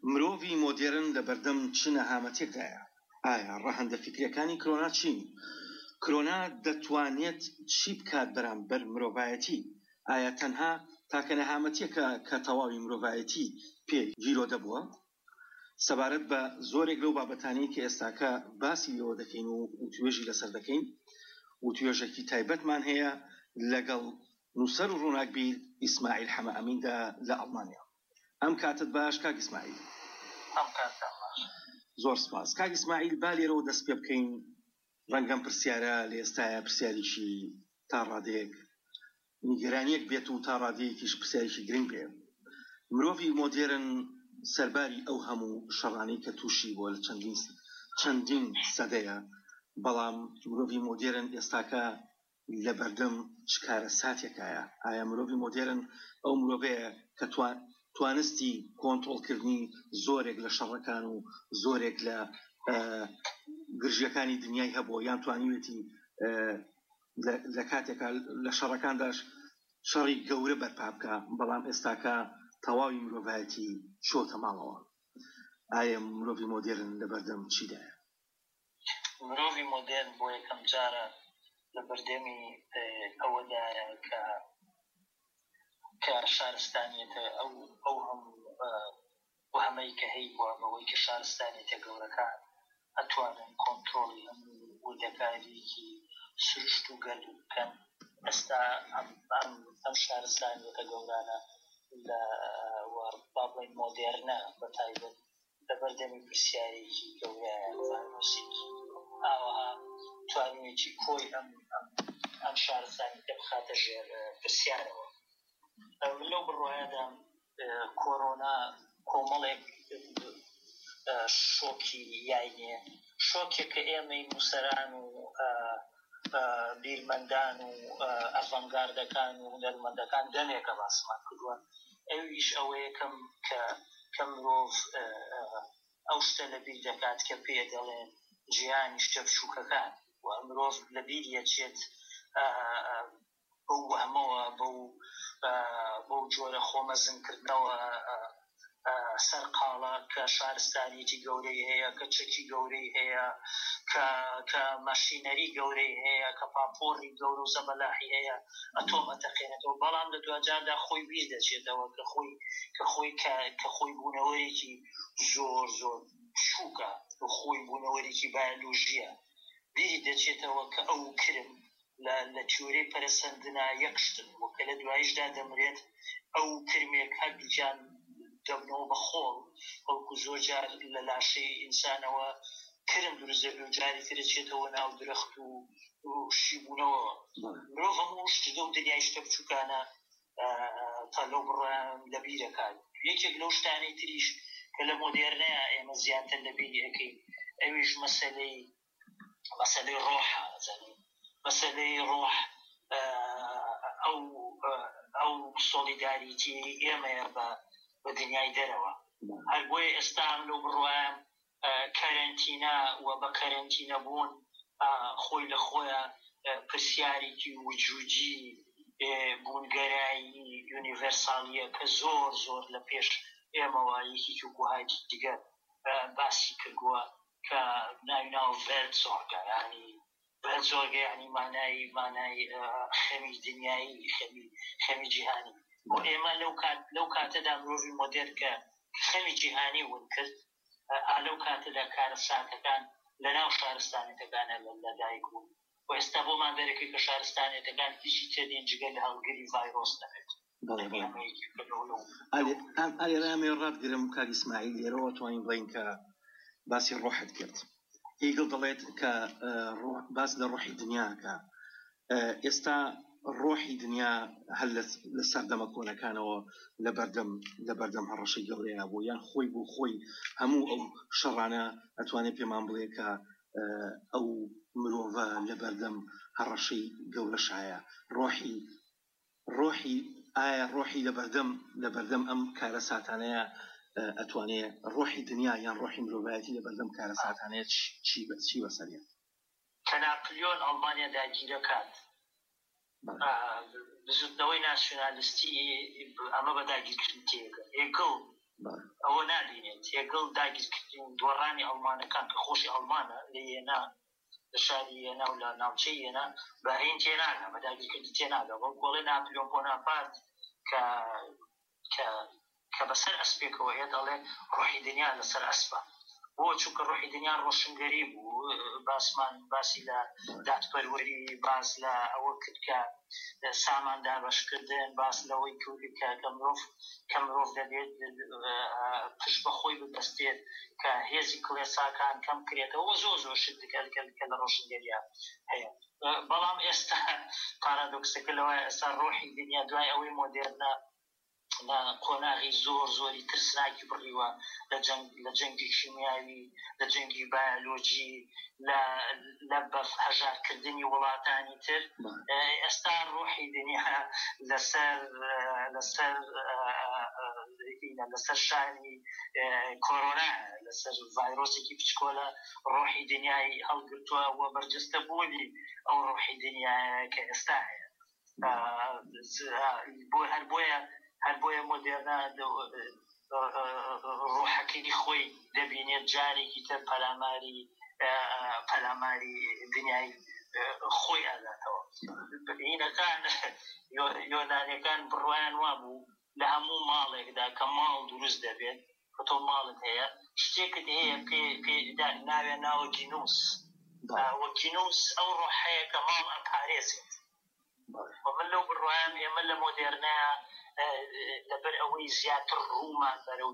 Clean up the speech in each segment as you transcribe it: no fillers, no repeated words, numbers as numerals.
مرۆڤی مۆدێرن لە بەردەم چ نەهامەتێکدایە؟ ئایا ڕەهەندە فکریەکانی کۆنا چین؟ کۆنا دەتوانێت چی بکات بەرامبەر مرۆڤایەتی؟ ئایا تەنها تاکە نەهامەتیەکە کە تەواوی مرۆڤایەتی پێ گیرۆ دەبووە؟ سەبارەت بە زۆرێک لەو بابەتانەی کە ئێستاکە باسی لەوە دەکەین و توێژی لەسەر دەکەین و توێژێکی تایبەتمان هەیە لەگەڵ نووسەر و ڕووناکبیر ئیسماعیل حەمەئەمیندا لە ئەڵمانیا. ئەم کاتت باش کاک ئیسماعیل؟ ئەم کاتە باش. زۆر سپاس. کاک ئیسماعیل با لێرەوە دەست پێ بکەین ڕەنگەم پرسیارە لە ئێستایە پرسیاریشی تا ڕادەیەک نیگەرانیەک بێت و تا ڕادەیەکیش پرسیاریشی گرنگ بێ. مرۆڤی مۆدێرن سەرباری ئەو هەموو شەڕانەی کە تووشی بۆ لە چەندین سەدەیە، بەڵام مرۆڤی مۆدێرن ئێستاکە لە بەردەم چ کارە ساتێکایە؟ ئایا مرۆڤی مۆدێرن ئەو مرۆڤەیە کە توانستی کۆنتڕۆڵکردنی زۆرێک لە شەڕەکان و زۆرێک لە گرژیەکانی دنیای هەبووە، یان توانیوێتی لە کاتێکا لە شەڕەکانداش شەڕی گەورە بەرپا بکە، بەڵام ئێستاکە تەواوی مرۆڤایەتی چۆتە ماڵەوە؟ ئایا مرۆڤی مۆدێرن لە بەردەم چیدایە؟ مرۆڤی مۆدێرن بۆ یەکەم جارە لە بەردەمی ئەوەدایە کە شارستانیەتە ئەو هەمەی کە هەی بووە بەوەی کە شارستانیەتە گەورەکان ئەتوانن کۆنتڕۆڵی هەموو وردەکاریەکی سروشت و گەرد بکەن. ئێستا ئەم شارستانیەتە گەورانە لە بابڵین مۆدێرنە بەتایبەت لە بەردەمی پرسیارێکی گەورەیە ڤایرۆسێکی ئاوەها توانیوێتی کۆی ئەم شارستانیەتە بخاتە ژێر پرسیارەوە. لەو بڕواایەدا کۆرۆنا کۆمەڵێک شۆکی یاینێ، شۆکێک کە ئێمەی نووسەران و بیرمەندان و ئەڤەنگاردەکان و هونەرمەندەکان دەمێکە باسمان کردووە. ئەویش ئەوەیە کە مرۆڤ ئەو شتە لەبیر دەکات کە پێ دەڵێن جیهانی شتە بچووکەکان، و مرۆڤ لەبیریە چێت بەو وەهمەوە بەو جۆرە خۆمەزنکردنەوە سەرقاڵە کە شارستانیەتی گەورەی هەیە، کە چەکی گەورەی هەیە، کە ماشینەری گەورەی هەیە، کە پاپۆڕی گەورە و زەبەلاحی هەیە، ئەتۆم ئەتەقێنێتەوە، بەڵام لە دوجاردا خۆی بیر دەچێتەوە کە خۆی بوونەوەرێکی زۆر زۆر بچووکە، خۆی بوونەوەرێکی بایۆلۆژیە، بیری دەچێتەوە کە ئەو کرم لە تیۆرەی پەرسەندنا یەکشتن وەکە لە دواییشدا دەمرێت ئەو کرمێک هەردووکیان دەبنەوە بە خۆڵ، بەڵکو زۆر جار لە لاشەی ئینسانەوە کرم دروست دەبێت و جاری تر دەچێتەوە ناو درەخت و شیبوونەوە. مرۆڤ هەموو شتە و دنیای شتە بچووکانە تا لەو بڕیان لەبیرەکات. یەکێک لەو شتانەی تریش کە لە مۆدێرنەیە ئێمە زیاتر لەبیری ئەکەین، ئەویش مەسەلەی ڕۆحە. مەسەلەی ڕۆح ئەو سۆلیداریتی ئێمەیە بە دنیای دەرەوە. هەر بۆیە ئێستا لەو بڕوایان کارنتینە و بە کارنتینە بوون خۆی لە خۆیە پرسیارێکی وجودی بوونگەرایی یونیڤەرسالیە کە زۆر زۆر لە پێش ئێمەوە یەکێکی وهای دیگە باسی کردووە کە ناو ڤێلتزۆرگە، ڤێلتزۆرگە یعنی مانای خەمی دنیایی، خەمی جیهانی. و ئێمە لەو کاتەدا مرۆڤی مۆدێر کە خەمی جیهانی ون کرد، لەو کاتەدا کارە ساتەکان لە ناو شارستانێتەکانە لەدایک بوون، و ئێستا بۆمان دەرەکەی کە شارستانێتەکان هیچی تێدێن جگە لە هەڵگری ڤایرۆس دەبێت. ئەلێرامێ ڕابگرم کاک ئیسماعیل، لێرەوە توانین بڵین کە باسی ڕۆحت کرد. هیگڵ دەڵێت کە باس لە ڕۆحی دنیاکە. ئێستا ڕۆحی دنیا هەل لە سەردەمە کۆنەکانەوە لە بەردەم هەڕەشەی گەورەیە بوو، یان خۆی بوو خۆی هەموو ئەو شەڕانە ئەتوانێت پێمان بڵێ کە ئەو مرۆڤە لە بەردەم هەڕەشەی گەورەشایە. ئایا ڕۆحی لە بەردەم ئەم کارە ساتانەیە ئەتوانێت ڕۆحی دنیا یان ڕۆحی مرۆڤایەتی لە بەردەم کارە ساتانەیە چی بەسەریە؟ کە ناپلیۆن ئەڵمانیا داگیرەکات، بزوتنەوەی ناسیۆنالیستی ئەمە بە داگیرکردن تێگە. هێگڵ ئەوە نابینێت تێگەڵ داگیرکردن دۆڕانی ئەڵمانەکان کە خۆشی ئەڵمانە لە هێنا لە شاری هێنا و لە ناوچەی هێنا بەهین تێناگە بە داگیرکردن تێناگە بۆ گۆڵی ناپلیۆن بۆناپارت کە بەسەر ئەسپێکەوە هێ دەڵێ ڕۆحی دنیا لەسەر ئەسپە بۆ چونکە ڕۆحی دنیا ڕۆشنگەری بوو باسمان باسی لە دادپەروەری باس لە ئەوە کرد کە ساماندار بەشکردن باس لەوەی کردکە کە مرۆڤ دەبێت پشت بەخۆی ببەستێت کە هێزی کڵێساکان کەم کرێتەوە زۆر شت کە لە ڕۆشنگەریە هەیە بەڵام ئێستا پارادۆکسەکە لەوەی ئێستا ڕۆحی دنیا دوای ئەوەی مۆدێرنە قۆناغی زۆری ترسناکی بڕیوە لە جەنگی کیمیاوی لە جەنگی بایۆلۆجی لە بەف هەژارکردنی وڵاتانی تر ئێستا ڕۆحی دنیا لەسەر شانی کۆرۆنا لەسەر ڤایرۆسێکی بچکۆلە ڕۆحی دنیای هەڵگرتووە و بەرجەستە بوونی ئەو ڕۆحی دنیای کە ئێستا هەیە هەر بۆیە مۆدێرنا ڕۆحەکەی خۆی دەبینێت جارێکی تر پەلاماری دنیای خۆی ئەداتەوە بینەکان یۆنانیەکان بڕوایان وابوو لە هەموو ماڵێکدا کە ماڵ دروست دەبێت کە تۆ ماڵت هەیە شتێکت هەیە ناوێ ناوە گینوس ئەو ڕۆحەیە کە ماڵ ئەپارێزێت من لەو بڕوایان ئێمە لە مۆدێرنەیە لەبەر ئەوەی زیاتر ڕوومان بەرەو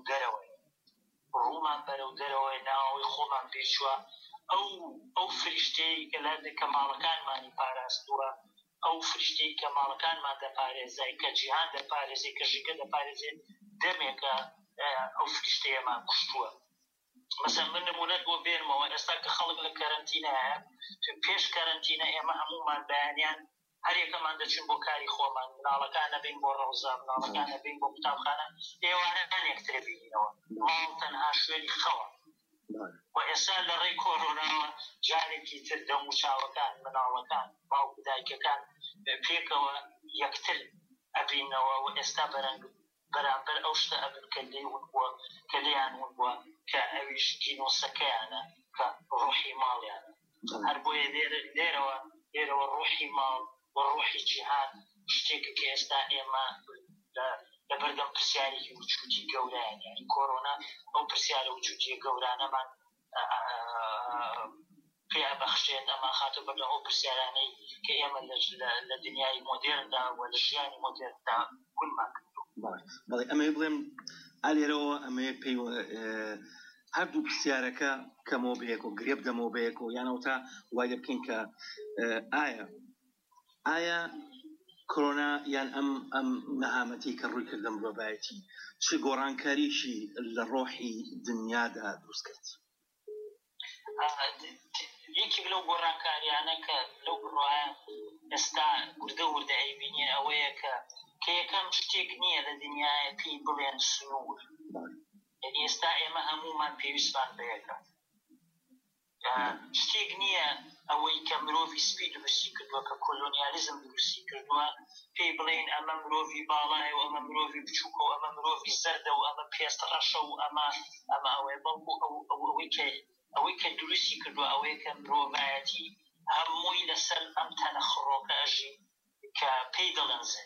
دەرەوەی ناوەوەی خۆمان پێچووە ئەو فریشتەی کە ماڵەکانمانی پاراستووە ئەو فریشتەی کە ماڵەکانمان دەپارێزای کە جیهان دەپارێزێت کە ژگە دەپارێزێت دەمێکە ئەو فریشتەیەمان کوشتووە مەسەن من نمونەت بۆ بێنمەوە ئێستا کە خەڵک لە کەرەنتینایە پێش کەرەنتینە ئێمە هەمومان بەیانیان هەرێکەمان دەچون بۆ کاری خۆمان مناڵەکان نەبین بۆ ڕەوزە مناڵەکان نەبین بۆ قوتابخانە ئێوانەکان یەکترە بینینەوە ماڵ تەنها شوێنی خەوە و ئێستا لە ڕێی کۆرۆناوە جارێکی تر دەموچاوەکان مناڵەکان باوک دایکەکان پێکەوە یەکتر ئەبینەوە و ئێستا بەرامبەر ئەو شتە ئەبن کە لێیان ون بووە کە ئەویش گینۆسەکەیانە کە ڕۆحی ماڵیانە هەر بۆیە لێرەوە ڕۆحی ماڵ و ڕۆحی جیهان شتێکە کە ئێستا ئێمە لە بەردەم پرسیارێکی وجودی گەورەیان یعنی کۆرۆنا ئەو پرسیارە وجودی گەورانەمان پێ بەخشێت ئەمە خاتە بەردەم ئەو پرسیارانەی کە ئێمە لە دنیای مۆدێرندا و لە ژیانی مۆدێرندا گونمان کردووە بەڵێ ئەمەیە بڵێم ئالێرەوە ئەمەیە پێی هەردوو پرسیارەکە کەمەوە بەیەک و گرێب دەمەوە بەیەک و یانەوە تا وای لێ بکەین کە ئایا کۆرۆنا یان ئەم نەهامەتی کە ڕووی کردم ڕۆبایەتی چ گۆڕانکاریشی لە ڕۆحی دنیادا دروست کرد یەکی لەو گۆڕانکاریانە کە لەو بڕواایە ئێستا وردە ئەیبینێ ئەوەیە کە یەکەم شتێک نییە لە دنیاە پێی بڵێن سنوور یعنی ئێستا ئێمە هەمومان پێویستمان بەیەکە شتێک نییە ئەوەی کە مرۆڤی سپی دروستی کردووە کە کۆلۆنیالیزم دروستی کردووە پێی بڵێن ئەمە مرۆڤی باڵایە و ئەمە مرۆڤی بچووکە و ئەمە مرۆڤی زەردە و ئەمە پێستەڕەشە و ئەمە ئەوەیە بەڵکو ئەوەی کە دروستی کردووە ئەوەیە کە مرۆڤایەتی هەمووی لەسەر ئەم تەنە خڕۆکە ئەژی کە پێی دەڵێنزێ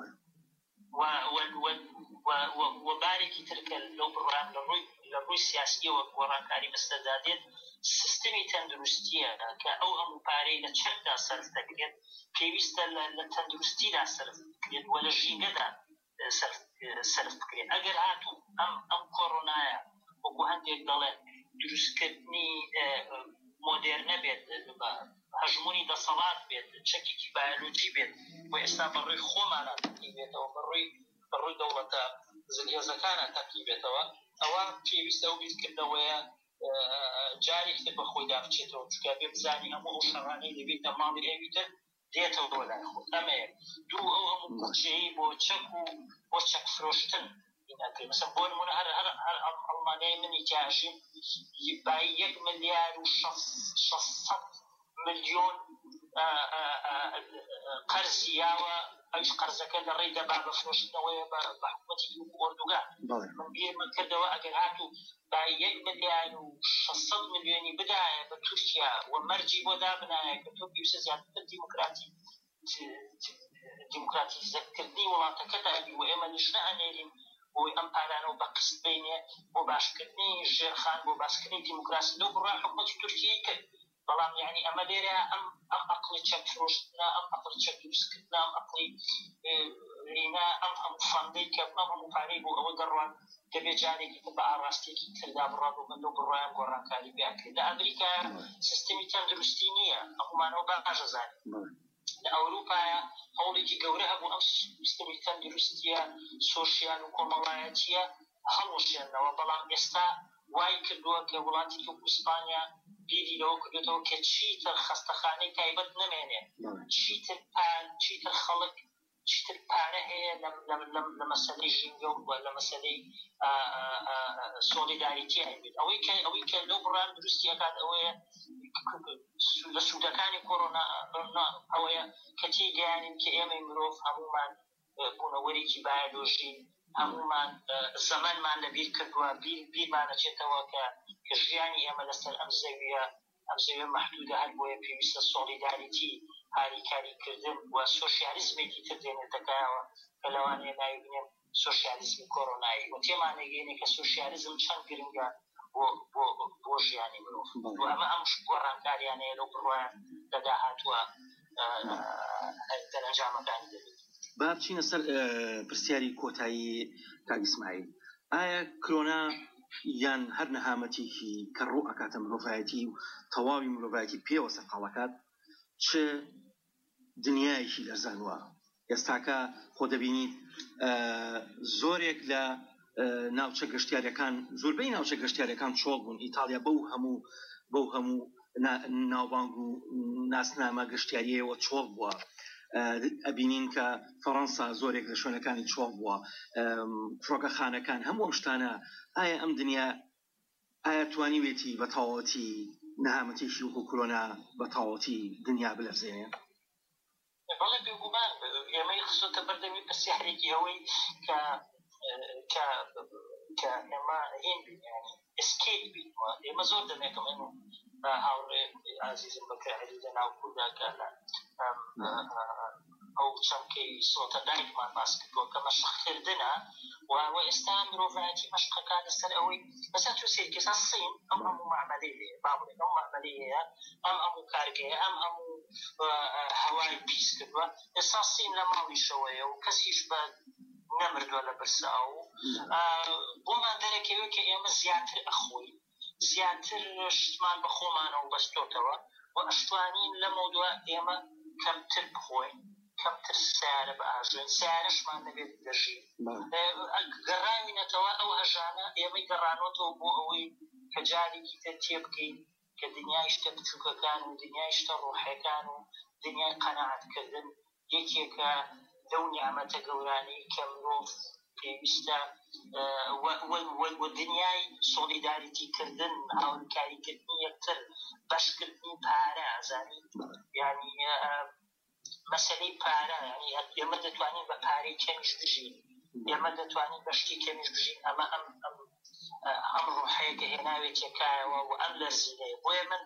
و بارێکی ترکە لەو بڕام لە ڕووی سیاسیەوە گۆڕانکاری بەستەدادێت سیستمی تەندروستیە کە ئەو هەموو پارەی لە چەکدا سەرف دەکرێت پێویستە لە تەندروستیدا سەرف بکرێت و لە ژینگەدا سەرف بکرێت ئەگەر هاتوو ئەم کۆڕۆنایە وەکو هەندێک دەڵێن دروستکردنی مۆدێرنە بێت هەژمونی دەسەڵات بێت چەکێکی بایۆلۆجی بێت و ئێستا بەڕووی خۆمانە تەقی بێتەوە بەڕووی دەوڵەتە زلهێزەکانە تەقی بێتەوە ئەوە پێویستە ئەو بیرکردنەوەیە جارێکتر بە خۆیدا بچێتەوە چکە بێ بزانی هەموو ئەو شەڕانەی دەبێتە ماڵی ئەویتر دێتەوە لای خۆت ئەمەیە دوو ئەو هەموو بودجەیە بۆ چەک و بۆ چەک فرۆشتن مثلا بۆ نمونە هەر ئەڵمانیای منی جاژین بای 1 ملیار و 600 ملیۆن قەرزی یاوە ئەوش قەرزەکە لە ڕێدا با بەفرۆشتنەوەی بە حکوومەتی ئۆردوگان من بیرمە کردەوە ئەگەر هاتوو با 1 ملیار و 600 ملیۆنی بدایە بە تورکیا و مەرجی بۆ دابنایە کە تۆ پێویستە زیاتر دیموکراتیزەکردنی وڵاتەکەدا بی و ئێمە نیشنە ئەنێرین بۆی ئەم پارانەوە بە قسط بینێ بۆ باشکردنی ژێرخان بۆ باسکردنی دیموکراسی لەو بڕای حکوومەتی تورکیای کرد بەڵام یعنی ئەمە لێرە ئەم عەقڵی چەک فرۆشتنە ئەم عەقڵی چەک دروستکردنە ئەم عەقڵی ڕینا ئەم هەموو فەندەی کە ئەم هەموو پارەی بۆ ئەوە گەڕوان دەبێت جارێکی بە ئاڕاستێکی تردا بڕات و بەندەو بڕایان گۆڕانکاری بیاکرێت لە ئەمریکا سیستەمی تەندروستی نییە هەمومانەوە باشە زانین لە ئەوروپایە هەوڵێکی گەورە هەبوو ئەم سیستەمی تەندروستیە سۆشیال و کۆمەڵایەتیە هەڵوەشێنەوە بەڵام ئێستا وای کردووە کە وڵاتی وەکو ئیسپانیا بیری لەوە کردێتەوە کە چیتر خەستەخانەی تایبەت نەمێنێ چیتر خەڵک چیتر پارە هەیە لە مەسەلەی ژینگە و لە مەسەلەی سۆلیداریتی هەبێت ئەوەی کە لەو بڕان دروستی ئەکات ئەوەیە لە سوودەکانی کۆڕۆنا ئەوەیە کە تێگەیانین کە ئێمەی مرۆڤ هەمومان بوونەوەرێکی بایۆلۆژی هەمومان زەمانمان لەبیر کردووە بیرمانەچێتەوە کە ژیانی ئێمە لەسەر ئەم زەویە مەحدودە هەر بۆیە پێویستە سۆلیداریتی هاریکاریکردن و سۆشیالیزمێکی تر دێنێتەکایەوە کە لەوانەیە ناوی بنێن سۆشیالیزمی کۆڕۆنایی و تێمانەگەینێ کە سۆشیالیزم چەند گرنگە بۆ ژیانی مرۆڤ و ئەمە ئەم گۆڕانکاریانەیە لەو بڕوایان لەداهاتووە دەرەنجامەکانی دەبێت. با بچینە سەر پرسیاری کۆتایی کاک ئیسماعیل ئایا کۆرۆنا یان هەر نەهامەتێکی کە ڕوو ئەکاتە مرۆڤایەتی و تەواوی مرۆڤایەتی پێوە سەرقاڵەکات چ دنیایەکی لەرزانووە ئێستاکە خۆ دەبینیت زۆرێک لە ناوچە گەشتیاریەکان زۆربەی ناوچە گەشتیاریەکان چۆڵ بوون ئیتالیا بەو هەموو ناوبانگ و ناسنامە گەشتیاریەوە چۆڵ بووە ئەبینین کە فەڕەنسا زۆرێک لە شوێنەکانی چۆڵ بووە فڕۆکەخانەکان هەموو ئەم شتانە ئایا ئەم دنیا ئایا توانیوێتی بە تەواوەتی نەهامەتێکی وەکو کۆرۆنا بە تەواوەتی دنیا بلەرزێنێ؟ بەڵێ بێگومان ئێمەی خسۆتە بەردەمی پرسیارێکی ئەوەی کە ئێمە هین بین یعنی ئسکیت بینەوە ئێمە زۆر دەمێکم هاوڕێ عزیزم بەکە هەری لە ناو کورداکە ئەو چەمکەی سۆتە دایکمان باس کردووە کە مەشقکردنە و ئێستا مرۆڤایەتی مەشقەکان لەسەر ئەوەی بەسەر تو سێکێسا سین ئەم هەموو معمەلەی هەیە بابڵێن ئەم معمەلەی هەیە ئەم هەموو کارگەیە ئەم هەموو هەوای پیس کردووە ئێستا سین لە ماڵیشەوەیە و کەسیش بە نەمردووە لە برسا و بۆمان دەرەکەوێت کە ئێمە زیاتر ئەخۆین زیاتر شتمان بە خۆمانەوە بەستۆتەوە و ئەشتوانین لە مۆدووە ئێمە کەمتر بخۆین کەمتر سیارە بە ئاژێن سیارەشمان دەبێت دەژین گەڕاوینەتەوە ئەو هەژانە ئێمەی گەڕانۆتەوە بۆ ئەوەی کە جارێکی تر تێبکەین کە دنیای شتە بچووکەکان و دنیای شتە ڕوحەکان و دنیای قەناعەتکردن یەکێکە لەو نیعمەتە گەورانەی کە مرۆڤ پێویستە و دنیای سۆلیداریتیکردن هاوکاریکردنی یەکتر بەشکردنی پارە ئازانی یعنی مەسەلەی پارە یعنی ئێمە دەتوانین بە پارەی کەمیش بژین ئێمە دەتوانین بە شتی کەمیش بژین ئەمە ئەم ڕوحەیە کە هێناوێت یەکایەوە و ئەم لەرزیدەیە بۆیە من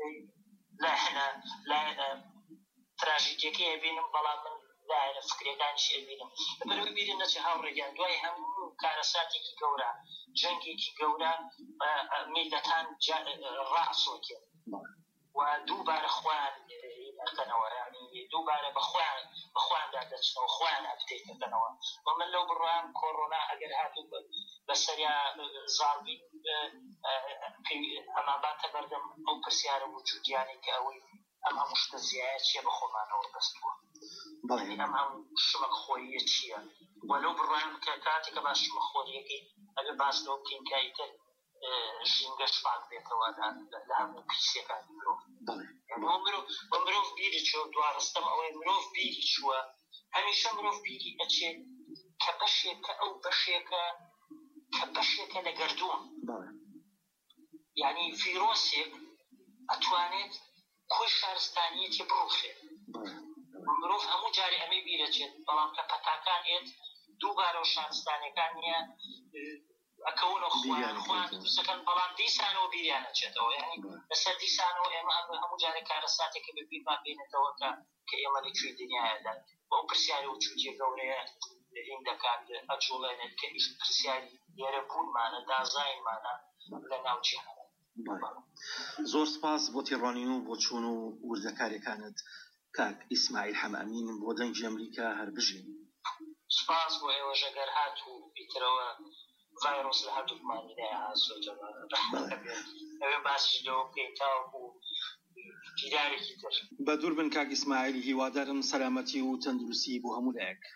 لا تراژیدیەکەی ئەبینم بەڵام من لایەنە فکرەکانیشی ئەبینم بەرەوەی بیرن نەچێ هاوڕێگیان دوای هەموو کارەساتێکی گەورە جەنگێکی گەورە میلەتان ڕاسۆکێن و دووبارە خۆیان ئەکەنەوە یعنی دووبارە بەخۆیاندا دەچنەوە خۆیان ئەپدەیت دەکەنەوە و من لەو بڕوایان کۆڕۆنا ئەگەر هاتوو بەسەریا زاڵبی ئەمان باتە بەردەم ئەو پرسیارە وجودیانی کە ئەوەی ئەم هەموو شتە زیایە چیە بە خۆمانەوە بەستووە ئەم هەموو شمەک خۆیە چییە و لەو بڕوایان کە کاتێکە باش شمە خۆریەکەی ئەگەر باس لەوە بکەین کایتر ژینگەش پاک بێتەوە لە هەموو پیسەکانی مرۆڤ مرۆڤ بیری چوە دوارستەم ئەوەی مرۆڤ بیری چووە هەمیشە مرۆڤ بیری ئەچێت کە بەشێکە ئەو بەشێکە لە گەردوون یعنی ڤیرۆسێک ئەتوانێت خۆی شارستانیەتی بڕوخێت مرۆڤ هەموو جارێ ئەمەی بیرەچێت بەڵام کە پەتاکان ئێت دووبارە و شانستانەکان نییە ئەکەونە خوان دروستەکەن بەڵام دیسانەوە بیریانەچێتەوە یعنی لەسەر دیسانەوە ئێمە هەموو جارێک کارەساتێکە بە بیرمان بێنێتەوە کە ئێمە لەکوێ دنیاەدا بەو پرسیاری و چوتیە گەورەیە هین دەکات ئەجوڵێنێت کە پرسیاری لێرە بوونمانە دازاینمانە لە ناو جیهانە. زۆر سپاس بۆ تێڕوانی و بۆ چوون و وردەکارەکانت کاک ئیسماعیل حەمامین بۆ دەنگی ئەمریکا هەر بژین. سپاس بۆ ئێوە ژەگەر هات و بیترەوە ڤایرۆس لە هەردووکمانی لایە هاسۆتە ئەوێ باسی لەوە بکەین تاوەکو دیدارێکی تر. بە دوور بن کاک ئیسماعیل، هیوادارم سەلامەتی و تەندروستی بۆ هەموو لایەک.